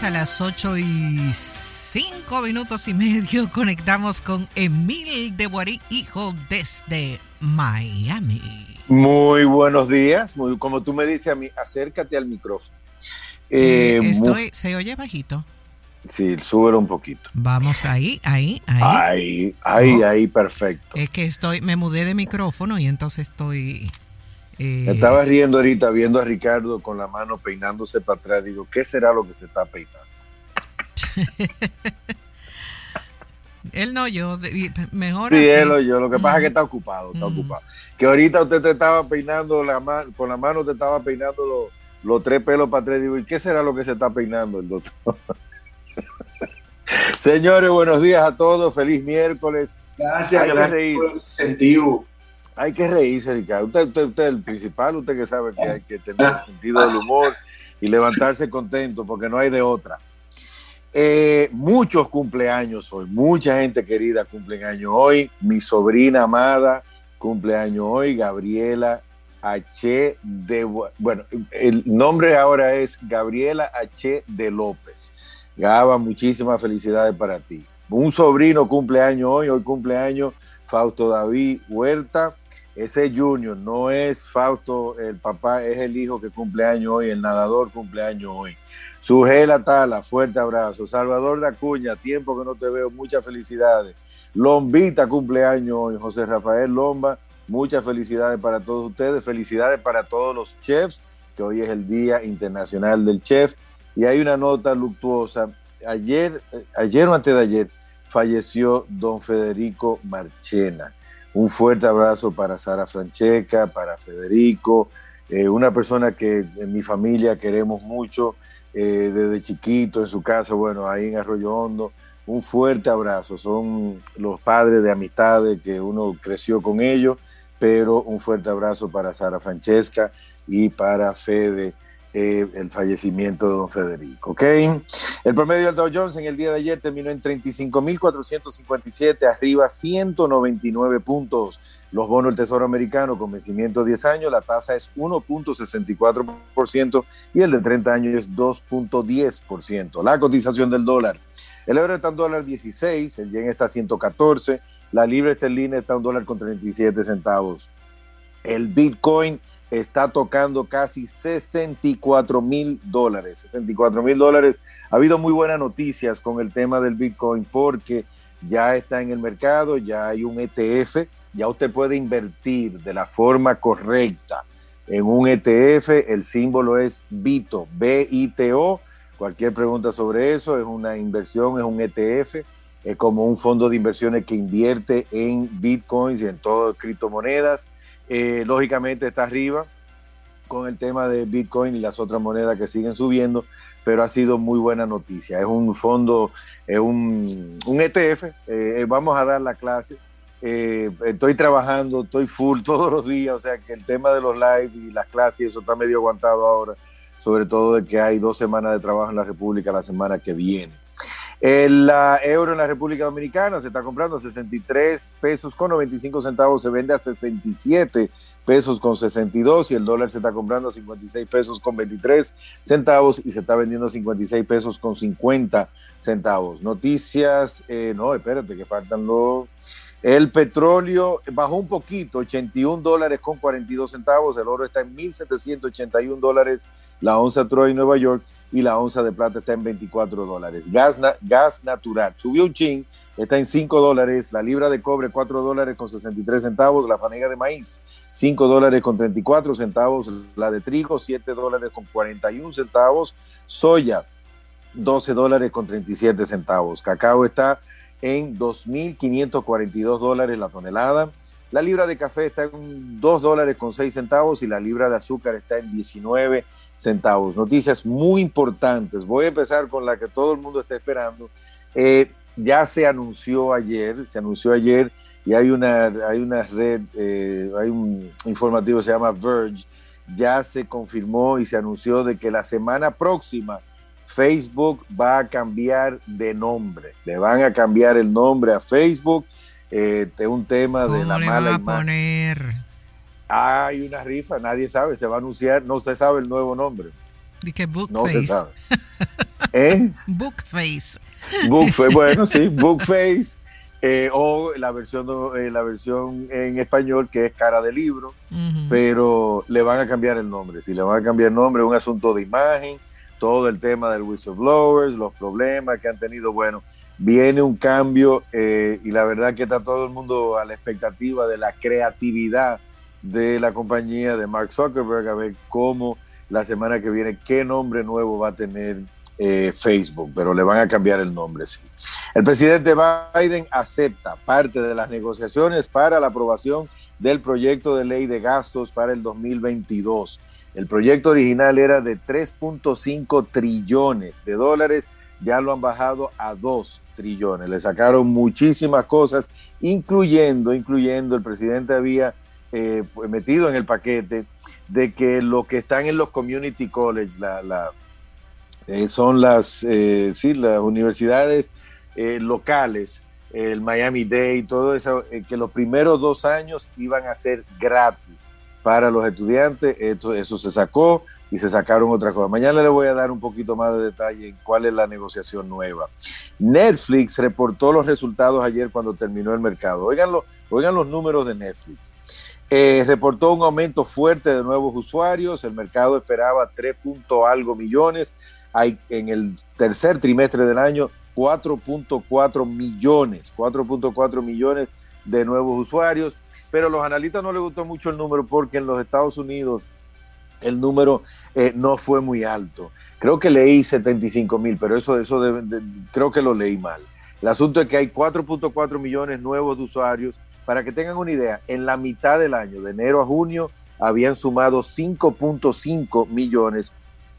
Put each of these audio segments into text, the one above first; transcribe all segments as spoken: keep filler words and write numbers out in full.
a las ocho y cinco minutos y medio conectamos con Emil de Boarí, hijo, desde Miami. Muy buenos días. Muy, como tú me dices a mí, acércate al micrófono. Eh, eh, estoy, muy, ¿se oye bajito? Sí, súbelo un poquito. Vamos ahí, ahí, ahí. Ahí, ahí, oh. ahí, perfecto. Es que estoy, me mudé de micrófono y entonces estoy... Eh... Me estaba riendo ahorita viendo a Ricardo con la mano peinándose para atrás. Digo, ¿qué será lo que se está peinando? Él no, yo, mejor sí, así. él o yo, lo que pasa mm. es que está ocupado, está mm. ocupado. Que ahorita usted te estaba peinando, la mano, con la mano te estaba peinando los, los tres pelos para atrás. Digo, ¿y qué será lo que se está peinando el doctor? Señores, buenos días a todos, feliz miércoles. Gracias, Hay gracias que reír. por el incentivo. Hay que reírse, Ricardo. Usted, usted, usted es el principal, usted que sabe que hay que tener sentido del humor y levantarse contento, porque no hay de otra. Eh, muchos cumpleaños hoy, mucha gente querida cumpleaños hoy. Mi sobrina amada cumpleaños hoy, Gabriela H. de... Bueno, el nombre ahora es Gabriela H. de López. Gaba, muchísimas felicidades para ti. Un sobrino cumpleaños hoy, hoy cumpleaños Fausto David Huerta. Ese es Junior, no es Fausto, el papá, es el hijo que cumpleaños hoy, el nadador cumpleaños hoy. Sujela Tala, fuerte abrazo. Salvador de Acuña, tiempo que no te veo, muchas felicidades. Lombita cumpleaños hoy, José Rafael Lomba, muchas felicidades para todos ustedes, felicidades para todos los chefs, que hoy es el Día Internacional del Chef. Y hay una nota luctuosa, ayer, ayer o antes de ayer, falleció don Federico Marchena. Un fuerte abrazo para Sara Francesca, para Federico, eh, una persona que en mi familia queremos mucho, eh, desde chiquito en su casa, bueno, ahí en Arroyo Hondo. Un fuerte abrazo, son los padres de amistades que uno creció con ellos, pero un fuerte abrazo para Sara Francesca y para Fede, eh, el fallecimiento de don Federico, ¿ok? El promedio del Dow Jones en el día de ayer terminó en treinta y cinco mil cuatrocientos cincuenta y siete, arriba ciento noventa y nueve puntos. Los bonos del Tesoro americano con vencimiento diez años, la tasa es uno punto sesenta y cuatro por ciento y el de treinta años es dos punto diez por ciento. La cotización del dólar, el euro está en dólar dieciséis, el yen está a ciento catorce, la libra esterlina está a un dólar con treinta y siete centavos. El Bitcoin está tocando casi sesenta y cuatro mil dólares. sesenta y cuatro mil dólares. Ha habido muy buenas noticias con el tema del Bitcoin porque ya está en el mercado, ya hay un E T F, ya usted puede invertir de la forma correcta en un E T F. El símbolo es BITO, B I T O. Cualquier pregunta sobre eso, es una inversión, es un E T F, es como un fondo de inversiones que invierte en Bitcoins y en todas criptomonedas. Eh, lógicamente está arriba con el tema de Bitcoin y las otras monedas que siguen subiendo, pero ha sido muy buena noticia. Es un fondo, es un, un E T F, eh, vamos a dar la clase. Eh, estoy trabajando, estoy full todos los días, o sea que el tema de los live y las clases, eso está medio aguantado ahora, sobre todo de que hay dos semanas de trabajo en la República la semana que viene. El uh, euro en la República Dominicana se está comprando a sesenta y tres pesos con noventa y cinco centavos, se vende a sesenta y siete pesos con sesenta y dos y el dólar se está comprando a cincuenta y seis pesos con veintitrés centavos y se está vendiendo a cincuenta y seis pesos con cincuenta centavos. Noticias, eh, no, espérate que faltan los... El petróleo bajó un poquito, ochenta y un dólares con cuarenta y dos centavos, el oro está en mil setecientos ochenta y un dólares, la onza Troy Nueva York, y la onza de plata está en veinticuatro dólares. Gas, na, gas natural subió un chin, está en cinco dólares, la libra de cobre cuatro dólares con sesenta y tres centavos, la fanega de maíz cinco dólares con treinta y cuatro centavos, la de trigo siete dólares con cuarenta y un centavos, soya doce dólares con treinta y siete centavos, cacao está en dos mil quinientos cuarenta y dos dólares la tonelada, la libra de café está en dos dólares con seis centavos y la libra de azúcar está en diecinueve centavos. Noticias muy importantes. Voy a empezar con la que todo el mundo está esperando. Eh, ya se anunció ayer, se anunció ayer y hay una, hay una red, eh, hay un informativo que se llama Verge, ya se confirmó y se anunció de que la semana próxima Facebook va a cambiar de nombre. Le van a cambiar el nombre a Facebook. Eh, es un tema de la mala imagen. ¿Cómo le van a poner? Hay una rifa, nadie sabe, se va a anunciar, no se sabe el nuevo nombre. Y que Bookface. No se sabe. ¿Eh? Bookface. Bookface, bueno, sí, Bookface. Eh, o la versión, eh, la versión en español que es Cara de Libro, uh-huh. Pero le van a cambiar el nombre. Si le van a cambiar el nombre, es un asunto de imagen, todo el tema del whistleblowers, los problemas que han tenido. Bueno, viene un cambio eh, y la verdad que está todo el mundo a la expectativa de la creatividad de la compañía de Mark Zuckerberg, a ver cómo la semana que viene, qué nombre nuevo va a tener eh, Facebook, pero le van a cambiar el nombre, sí. El presidente Biden acepta parte de las negociaciones para la aprobación del proyecto de ley de gastos para el dos mil veintidós. El proyecto original era de tres punto cinco trillones de dólares, ya lo han bajado a dos trillones. Le sacaron muchísimas cosas, incluyendo, incluyendo el presidente había eh, metido en el paquete de que lo que están en los community college, la, la, eh, son las, eh, sí, las universidades eh, locales, el Miami-Dade, todo eso, eh, que los primeros dos años iban a ser gratis para los estudiantes. Esto, eso se sacó y se sacaron otras cosas. Mañana le voy a dar un poquito más de detalle en cuál es la negociación nueva. Netflix reportó los resultados ayer cuando terminó el mercado. Oigan, lo, oigan los números de Netflix. Eh, reportó un aumento fuerte de nuevos usuarios. El mercado esperaba tres punto algo millones. Hay en el tercer trimestre del año cuatro punto cuatro millones, cuatro punto cuatro millones de nuevos usuarios. Pero a los analistas no les gustó mucho el número porque en los Estados Unidos el número eh, no fue muy alto. Creo que leí setenta y cinco mil, pero eso, eso de, de, creo que lo leí mal. El asunto es que hay cuatro punto cuatro millones nuevos de usuarios. Para que tengan una idea, en la mitad del año, de enero a junio, habían sumado cinco punto cinco millones.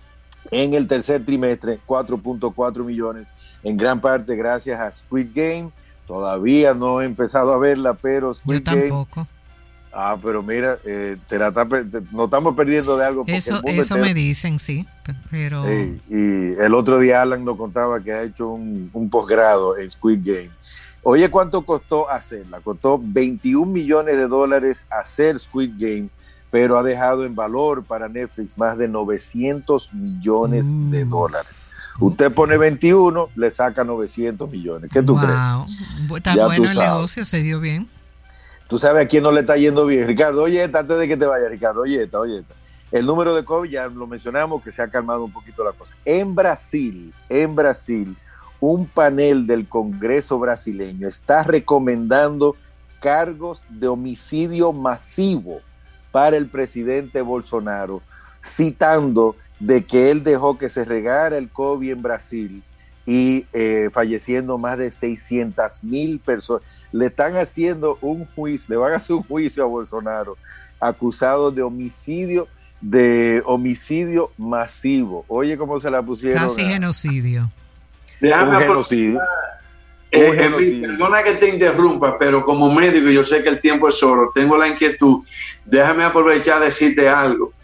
En el tercer trimestre, cuatro punto cuatro millones, en gran parte gracias a Squid Game. Todavía no he empezado a verla, pero Squid Yo tampoco. Game, ah, pero mira, eh, te la está, te, nos estamos perdiendo de algo. Eso, eso entero, me dicen, sí, pero... Sí, y el otro día Alan nos contaba que ha hecho un, un posgrado en Squid Game. Oye, ¿cuánto costó hacerla? Costó veintiún millones de dólares hacer Squid Game, pero ha dejado en valor para Netflix más de novecientos millones uh, de dólares. Usted pone veintiuno, le saca novecientos millones. ¿Qué tú wow. crees? Está ya bueno el negocio, se dio bien. Tú sabes a quién no le está yendo bien, Ricardo. Oye, esta, antes de que te vaya, Ricardo, oye, esta, oye, esta. El número de COVID, ya lo mencionamos, que se ha calmado un poquito la cosa. En Brasil, en Brasil, un panel del Congreso brasileño está recomendando cargos de homicidio masivo para el presidente Bolsonaro, citando de que él dejó que se regara el COVID en Brasil y eh, falleciendo más de seiscientas mil personas. Le están haciendo un juicio, le van a hacer un juicio a Bolsonaro, acusado de homicidio, de homicidio masivo. Oye, cómo se la pusieron. Casi a... genocidio. Déjame un genocidio. Eh, un genocidio. Perdona que te interrumpa, pero como médico, yo sé que el tiempo es oro, tengo la inquietud. Déjame aprovechar de decirte algo.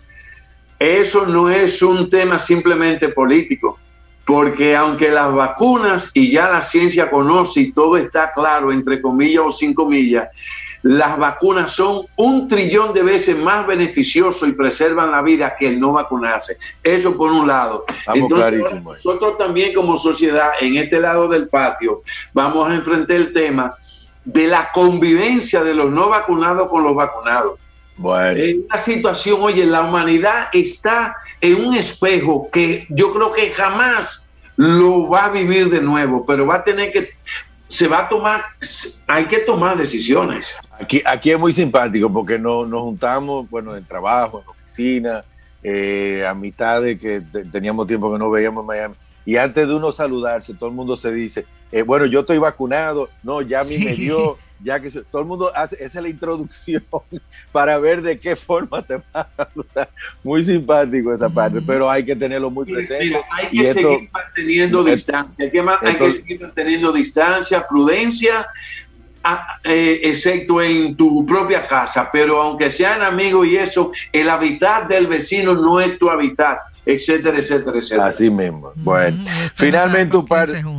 Eso no es un tema simplemente político, porque aunque las vacunas y ya la ciencia conoce y todo está claro, entre comillas o sin comillas, las vacunas son un trillón de veces más beneficiosas y preservan la vida que el no vacunarse. Eso por un lado. Estamos Entonces, clarísimos. Nosotros también como sociedad, en este lado del patio, vamos a enfrentar el tema de la convivencia de los no vacunados con los vacunados. Bueno. Es una situación, oye, la humanidad está en un espejo que yo creo que jamás lo va a vivir de nuevo, pero va a tener que, se va a tomar, hay que tomar decisiones. Aquí, aquí es muy simpático porque no, nos juntamos, bueno, en trabajo, en oficina, eh, a mitad de que te, teníamos tiempo que no veíamos en Miami, y antes de uno saludarse, todo el mundo se dice, eh, bueno, yo estoy vacunado, no, ya a mí sí. me dio, ya que todo el mundo hace, esa es la introducción para ver de qué forma te vas a saludar. Muy simpático esa parte, mm. pero hay que tenerlo muy presente. Mira, hay que y seguir esto, manteniendo esto, distancia, hay que, esto, hay que seguir manteniendo distancia, prudencia, a, eh, excepto en tu propia casa, pero aunque sean amigos y eso, el hábitat del vecino no es tu hábitat, etcétera, etcétera, etcétera. Así mismo. Bueno, mm, finalmente un par de...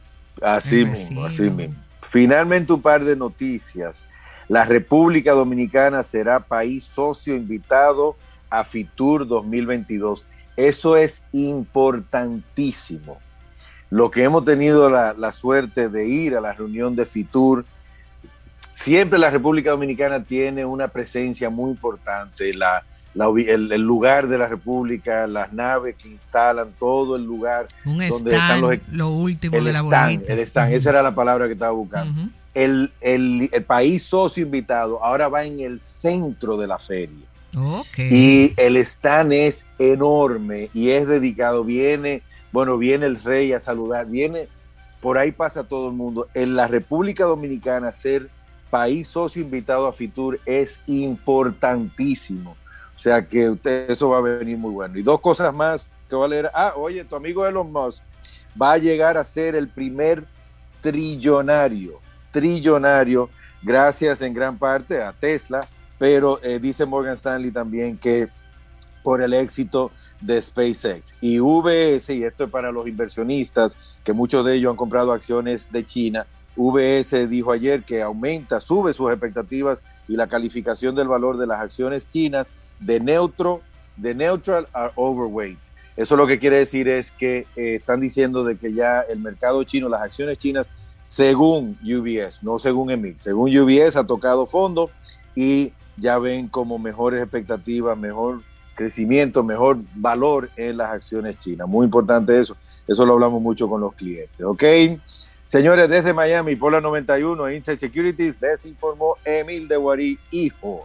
Así mismo, así mismo. Finalmente un par de noticias. La República Dominicana será país socio invitado a Fitur dos mil veintidós. Eso es importantísimo. Lo que hemos tenido la, la suerte de ir a la reunión de Fitur, siempre la República Dominicana tiene una presencia muy importante, la, la, el, el lugar de la República, las naves que instalan, todo el lugar un donde stand, están los... lo último el de la stand, bolita. el stand, Uh-huh. esa era la palabra que estaba buscando. Uh-huh. el, el, el país socio invitado ahora va en el centro de la feria. Okay. Y el stand es enorme y es dedicado, viene, bueno, viene el rey a saludar, viene, por ahí pasa todo el mundo. En la República Dominicana ser país socio invitado a Fitur es importantísimo. O sea que usted, eso va a venir muy bueno. Y dos cosas más que voy a leer. Ah, oye, tu amigo Elon Musk va a llegar a ser el primer trillonario, trillonario, gracias en gran parte a Tesla, pero eh, dice Morgan Stanley también que por el éxito de SpaceX. Y V S, y esto es para los inversionistas, que muchos de ellos han comprado acciones de China, V S dijo ayer que aumenta, sube sus expectativas y la calificación del valor de las acciones chinas de neutro, de neutral a overweight. Eso lo que quiere decir es que eh, están diciendo de que ya el mercado chino, las acciones chinas, según U B S, no según E M I C, según U B S ha tocado fondo y ya ven como mejores expectativas, mejor crecimiento, mejor valor en las acciones chinas. Muy importante eso, eso lo hablamos mucho con los clientes, ¿ok? Señores, desde Miami, por la noventa y uno, Inside Securities, les informó Emil Dewarí, hijo.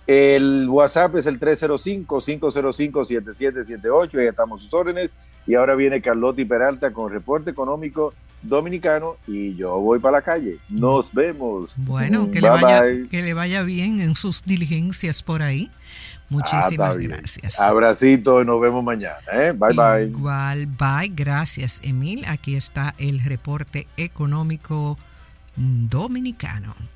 El WhatsApp es el tres cero cinco, cinco cero cinco, siete siete siete ocho, ahí estamos sus órdenes. Y ahora viene Carlotti Peralta con reporte económico dominicano y yo voy para la calle. Nos vemos. Bueno, que, bye, le vaya, bye. que le vaya bien en sus diligencias por ahí. Muchísimas ah, gracias. Abracito, nos vemos mañana. ¿eh? Bye, bye. Igual, bye. Gracias, Emil. Aquí está el reporte económico dominicano.